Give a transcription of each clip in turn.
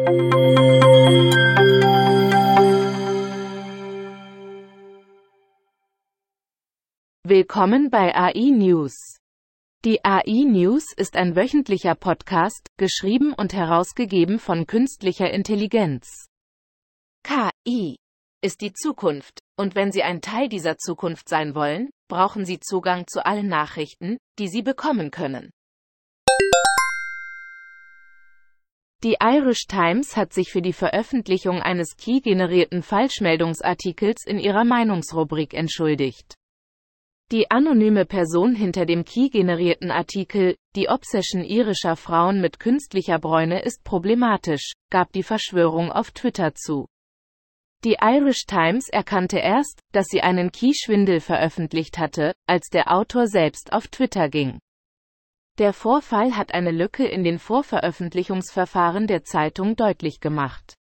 Willkommen bei AI News. Die AI News ist ein wöchentlicher Podcast, geschrieben und herausgegeben von künstlicher Intelligenz. KI ist die Zukunft, und wenn Sie ein Teil dieser Zukunft sein wollen, brauchen Sie Zugang zu allen Nachrichten, die Sie bekommen können. Die Irish Times hat sich für die Veröffentlichung eines KI-generierten Falschmeldungsartikels in ihrer Meinungsrubrik entschuldigt. Die anonyme Person hinter dem KI-generierten Artikel, die Obsession irischer Frauen mit künstlicher Bräune ist problematisch, gab die Verschwörung auf Twitter zu. Die Irish Times erkannte erst, dass sie einen KI-Schwindel veröffentlicht hatte, als der Autor selbst auf Twitter ging. Der Vorfall hat eine Lücke in den Vorveröffentlichungsverfahren der Zeitung deutlich gemacht.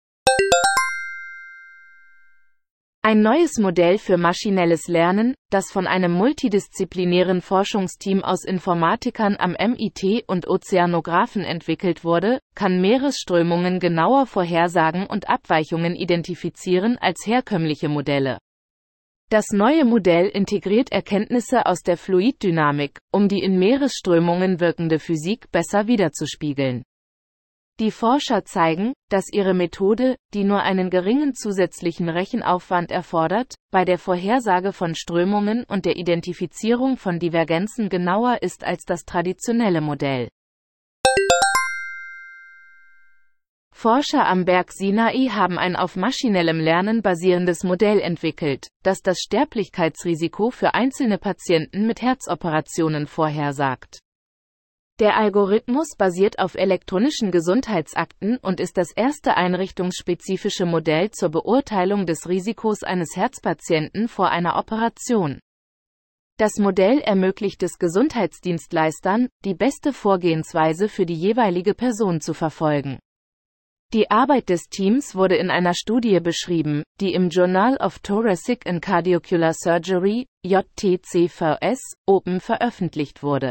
Ein neues Modell für maschinelles Lernen, das von einem multidisziplinären Forschungsteam aus Informatikern am MIT und Ozeanographen entwickelt wurde, kann Meeresströmungen genauer vorhersagen und Abweichungen identifizieren als herkömmliche Modelle. Das neue Modell integriert Erkenntnisse aus der Fluiddynamik, um die in Meeresströmungen wirkende Physik besser widerzuspiegeln. Die Forscher zeigen, dass ihre Methode, die nur einen geringen zusätzlichen Rechenaufwand erfordert, bei der Vorhersage von Strömungen und der Identifizierung von Divergenzen genauer ist als das traditionelle Modell. Forscher am Berg Sinai haben ein auf maschinellem Lernen basierendes Modell entwickelt, das das Sterblichkeitsrisiko für einzelne Patienten mit Herzoperationen vorhersagt. Der Algorithmus basiert auf elektronischen Gesundheitsakten und ist das erste einrichtungsspezifische Modell zur Beurteilung des Risikos eines Herzpatienten vor einer Operation. Das Modell ermöglicht es Gesundheitsdienstleistern, die beste Vorgehensweise für die jeweilige Person zu verfolgen. Die Arbeit des Teams wurde in einer Studie beschrieben, die im Journal of Thoracic and Cardiovascular Surgery, JTCVS, Open veröffentlicht wurde.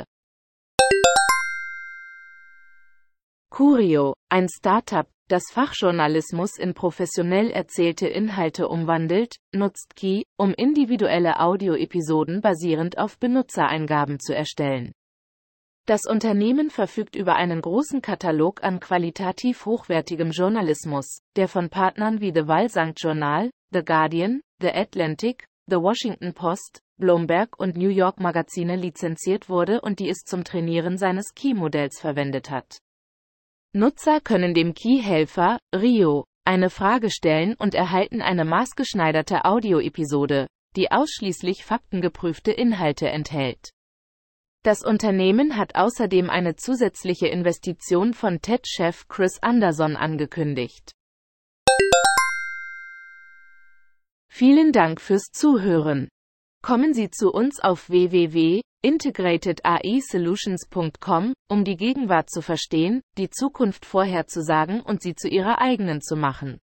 Curio, ein Startup, das Fachjournalismus in professionell erzählte Inhalte umwandelt, nutzt KI, um individuelle Audioepisoden basierend auf Benutzereingaben zu erstellen. Das Unternehmen verfügt über einen großen Katalog an qualitativ hochwertigem Journalismus, der von Partnern wie The Wall Street Journal, The Guardian, The Atlantic, The Washington Post, Bloomberg und New York Magazine lizenziert wurde und die es zum Trainieren seines KI-Modells verwendet hat. Nutzer können dem KI-Helfer, Rio, eine Frage stellen und erhalten eine maßgeschneiderte Audioepisode, die ausschließlich faktengeprüfte Inhalte enthält. Das Unternehmen hat außerdem eine zusätzliche Investition von TED-Chef Chris Anderson angekündigt. Vielen Dank fürs Zuhören. Kommen Sie zu uns auf www.integratedaisolutions.com, um die Gegenwart zu verstehen, die Zukunft vorherzusagen und sie zu Ihrer eigenen zu machen.